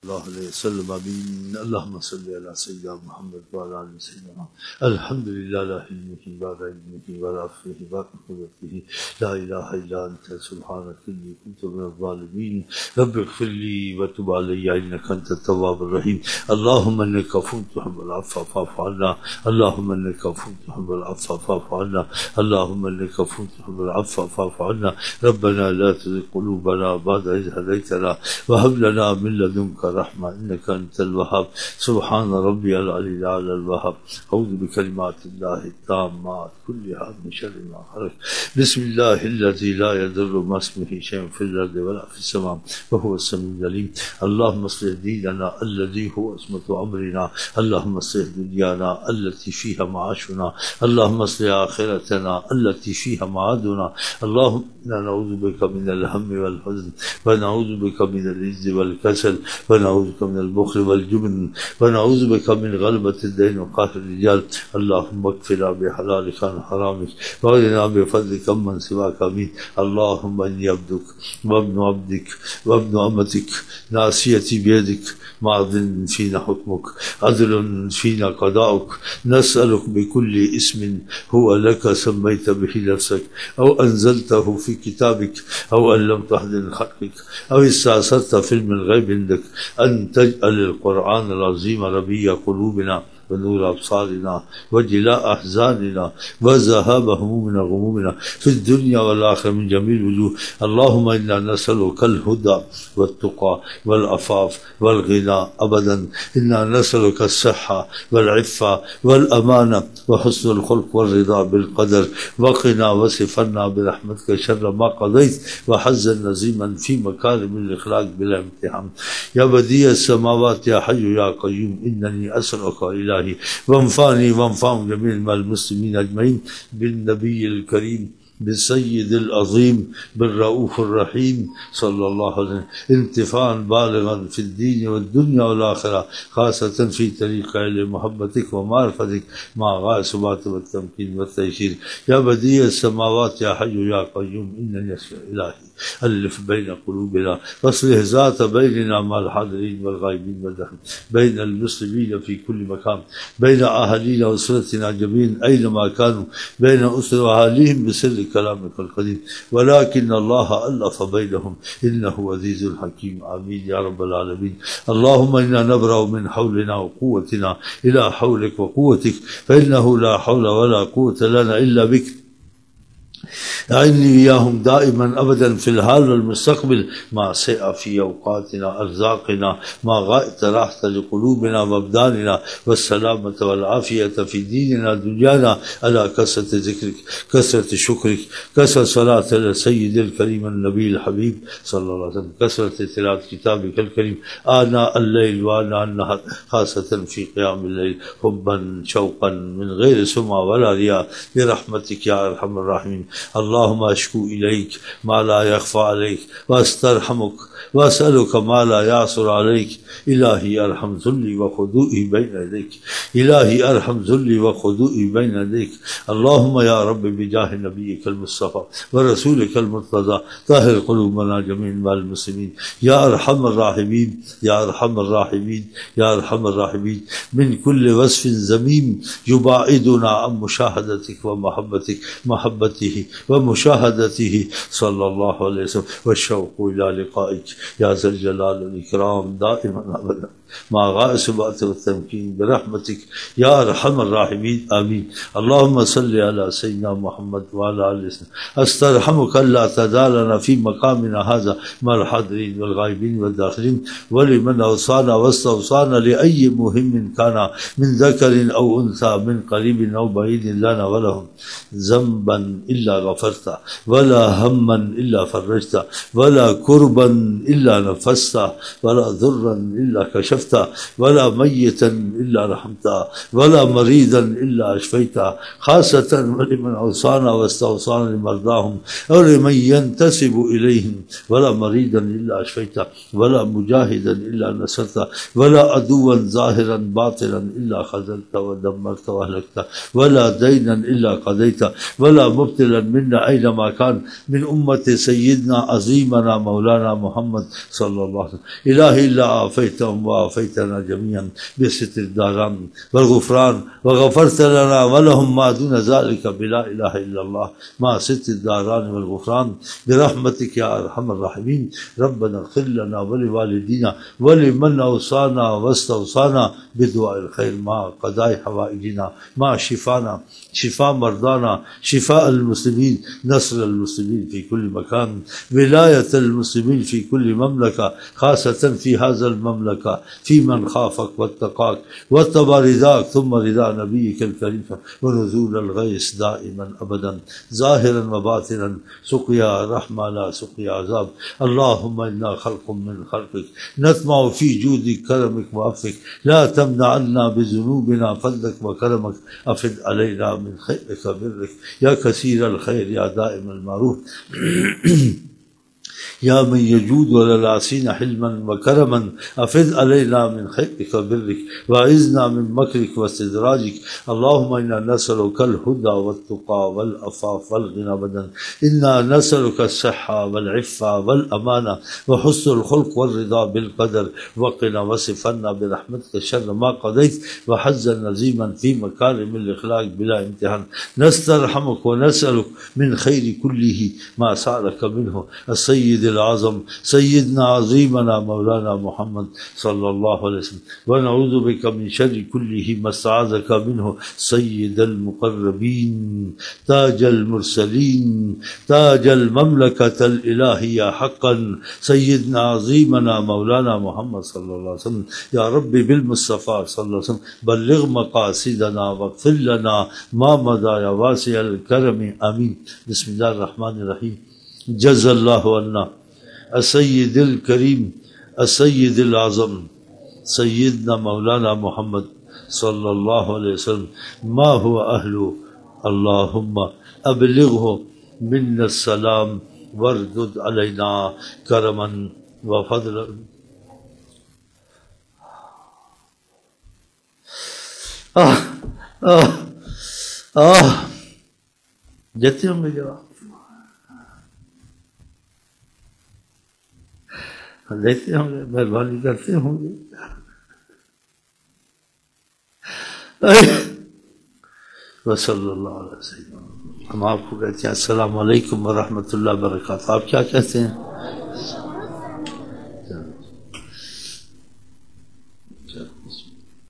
الله عليه وسلم آمين. اللهم صل على سيدنا محمد وعلى آل سيدنا. الحمد لله لا علمه بعد علمه ولا عفوه بعد قدرته. لا إله إلا أنت سبحانك إني كنت من الظالمين. رب اغفر لي وتب علي إنك أنت التواب الرحيم. اللهم إنك عفو تحب العفو فاعف عنا. اللهم إنك عفو تحب العفو فاعف عنا. اللهم إنك عفو تحب العفو فاعف عنا. ربنا لا تزغ قلوبنا بعد إذ هديتنا وهب لنا من لدنك رحمة إنك أنت الوهاب. سبحان ربي العلي الأعلى الوهاب. أعوذ بكلمات الله التامات كلها من شر ما خلق. بسم الله الذي لا يضر مع اسمه شيء في الأرض ولا في السماء وهو السميع العليم. اللهم اصلح ديننا الذي هو عصمة أمرنا. اللهم اصلح دنيانا التي فيها معاشنا. اللهم اصلح آخرتنا التي فيها معادنا. اللهم إنا نعوذ بك من الهم والحزن ونعوذ بك من العجز والكسل ونعوذ بك من البخل والجبن ونعوذ بك من غلبة الدين وقهر الرجال. اللهم اكفنا بحلالك عن حرامك واغننا بفضلك عمن سواك. آمين. اللهم إني عبدك وابن عبدك وابن أمتك ناصيتي بيدك ماض فينا حكمك عدل فينا قضاؤك. نسألك بكل اسم هو لك سميت به نفسك أو أنزلته في كتابك أو علمت أحد من خلقك أو استأثرت في علم الغيب عندك أن تجعل القرآن العظيم ربيع قلوبنا ونور أبصارنا وجلاء أحزاننا وذهاب همومنا وغمومنا في الدنيا والآخرة من جميع الوجوه. اللهم إنا نسألك الهدى والتقى والعفاف والغنى أبدا. إنا نسألك الصحة والعفة والأمانة وحسن الخلق والرضا بالقدر. وقنا واصرفنا برحمتك شر ما قضيت وحزا نزيما في مكارم الأخلاق بلا امتحان. يا بديع السماوات يا حي يا قيوم إنني أسألك إلهي وانفعني وانفعهم جميع المسلمين أجمعين بالنبي الكريم بالسيد العظيم بالرؤوف الرحيم صلى الله عليه وسلم انتفاعا بالغا في الدين والدنيا والآخرة خاصة في طريق محبتك ومعرفتك مع غاية الثبات والتمكين والتيسير. يا بديع السماوات يا حي يا قيوم إنني أسألك إلهي ألف بين قلوبنا واصلح ذات بيننا مع الحاضرين والغائبين والداخلين بين المسلمين في كل مكان بين أهالينا وأسرتنا جميعا أينما كانوا بين أسر وأهاليهم بسر كلامك القديم ولكن الله ألف بينهم إنه عزيز حكيم. آمين يا رب العالمين. اللهم إنا نبرأ من حولنا وقوتنا إلى حولك وقوتك فإنه لا حول ولا قوة لنا إلا بك. أعني إياهم دائما أبدا في الحال والمستقبل مع سعة في أوقاتنا أرزاقنا مع غاية راحة لقلوبنا وأبداننا والسلامة والعافية في ديننا دنيانا على كثرة ذكرك كثرة شكرك كثرة صلاة السيد الكريم النبي الحبيب صلى الله عليه وسلم كثرة تلاوة كتابك الكريم آناء الليل وآناء النهار خاصة في قيام الليل حبا شوقا من غير سمع ولا رياء برحمتك يا أرحم الراحمين. اللهم أشكو إليك ما لا يخفى عليك وأسترحمك وأسألك ما لا يعصر عليك. إلهي أرحم ذلي وخضوئي بين يديك. إلهي أرحم ذلي وخضوئي بين يديك. اللهم يا رب بجاه نبيك المصطفى ورسولك المرتضى طهر قلوبنا جميعا مع المسلمين يا أرحم الراحمين يا أرحم الراحمين يا أرحم الراحمين من كل وصف ذميم يباعدنا عن مشاهدتك ومحبتك محبته ومشاهدته صلى الله عليه وسلم والشوق إلى لقائك يا ذا الجلال والإكرام دائما أبدا مع غاية الثبات والتمكين برحمتك يا أرحم الراحمين. آمين. اللهم صل على سيدنا محمد وعلى آله وسلم. أسترحمك ألا تدع لنا في مقامنا هذا مع الحاضرين والغائبين والداخلين ولمن أوصانا واستوصانا لأي مهم كان من ذكر أو أنثى من قريب أو بعيد لنا ولهم ذنبا إلا غفرته ولا هما إلا فرجته ولا كربا إلا نفسته ولا ضرا إلا كشفته ولا ميتا إلا رحمته ولا مريضا إلا أشفيته خاصة ولمن أوصانا واستوصانا لمرضاهم أو لمن ينتسب إليهم ولا مريضا إلا أشفيته ولا مجاهدا إلا نصرته ولا عدوا ظاهرا باطلا إلا خذلته ودمرته وأهلكته ولا دينا إلا قضيته ولا مبتلا मिन्ना ऐनमा कान मिन उम्मत सय्यदना अज़ीमना मौलाना मोहम्मद सल्लल्लाहु अलैहि वसल्लम इलाही इल्ला आफ़ैतहुम व आफ़ैतना जमीअन बिसित्रिद दारान वल गुफ़रान व गफ़रत लना व लहुम मा दून ज़ालिका बिला इलाहा इल्लल्लाह मा सित्रिद दारान वल गुफ़रान बिरहमतिका या अरहमर राहिमीन रब्बना इग़फिर लना व लिवालिदीना व लिमन औसाना वस्तौसाना बिदुआइल खैर मा क़ज़ाए हवाइजना मा शिफ़ाना शिफ़ा मर्दाना शिफ़ा अल मुस्लिमीन नस्र अल मुस्लिमीन फ़ी कुल्ल मकान विलायत अल मुस्लिमीन फ़ी कुल्ल ममलका ख़ासतन फ़ी हाज़ल ममलका फ़ी मन ख़ाफ़क वत्तक़ाक वत्तबा रिज़ाक थुम्मा रिज़ा नबिय्यिकल करीम व नुज़ूल अल गैस दाइमन अबदन ज़ाहिरन व बातिनन सुक़या रहमा ला सुक़या अज़ाब अल्लाहुम्मा इन्ना ख़ल्क़ुम मिन ख़ल्क़िक नतमउ फ़ी जूदिक करमिक व अफ़्विक ला तमना अन्ना बिज़ुनूबिना फ़ज़लक व करमक अफ़िद अलैना मिन खैरिक व बिर्रिक या कसीर अल खैर या दाइम अल मारूफ या मन यजूद वल आसीन हिल्मन व करमन अफ़िद अलैना मिन खैरिक व बिर्रिक व अइज़ना मिन मकरिक व इस्तिद्राजिक अल्लाहुम्मा इन्ना नसअलुकल हुदा वत्तुक़ा वल अफ़ाफ़ वल गिना बदन इन्ना नसअलुका अस्सिह्हा वल इफ़्फ़ा वल अमाना व हुस्नुल खुल्क़ वल रिज़ा बिल क़दर व क़िना वसिफ़ अन्ना बिरहमतिका शर्र मा क़ज़ैत व हज़्ज़न नज़ीमन फ़ी मकारिमिल इख़लाक़ बिला इम्तिहान नस्तरहमुक व नसअलुक मिन खैरि कुल्लिही मा सअलका मिन्हु अस्सय्यिद आज़म सय्यदना अज़ीमना मौलाना मोहम्मद सल्लल्लाहु अलैहि वसल्लम व नऊज़ु बिका मिन शर्रि कुल्लिही मस्तआज़का मिन्हु सय्यिदल मुक़र्रबीन ताजल मुरसलीन ताजल ममलकतल इलाहिया हक़्क़न सय्यदना अज़ीमना मौलाना मोहम्मद सल्लल्लाहु अलैहि वसल्लम या रब्बी बिल मुस्तफ़ा सल्लल्लाहु अलैहि वसल्लम बल्लिग़ मक़ासिदना वग़फ़िर लना मा मज़ा या वासिअल करम आमीन बिस्मिल्लाहिर रहमानिर रहीम जज़ल्लाहु अन्ना अस्सय्यिदुल करीम अस्सय्यिदुल आज़म सय्यदना मौलाना मोहम्मद सल्लल्लाहु अलैहि वसल्लम मा हुवा अहलु अल्लाहुम्मा अबलिग़हु मिन्ना सलाम वरदुद अलैना करमन व फ़ज़लन देते होंगे जवाब लेते होंगे मेहरबानी करते होंगे वसल्लल्लाहु अलैहि वसल्लम। हम आपको कहते हैं अस्सलामु अलैकुम व रहमतुल्लाहि व बरकातहू। आप क्या कहते हैं?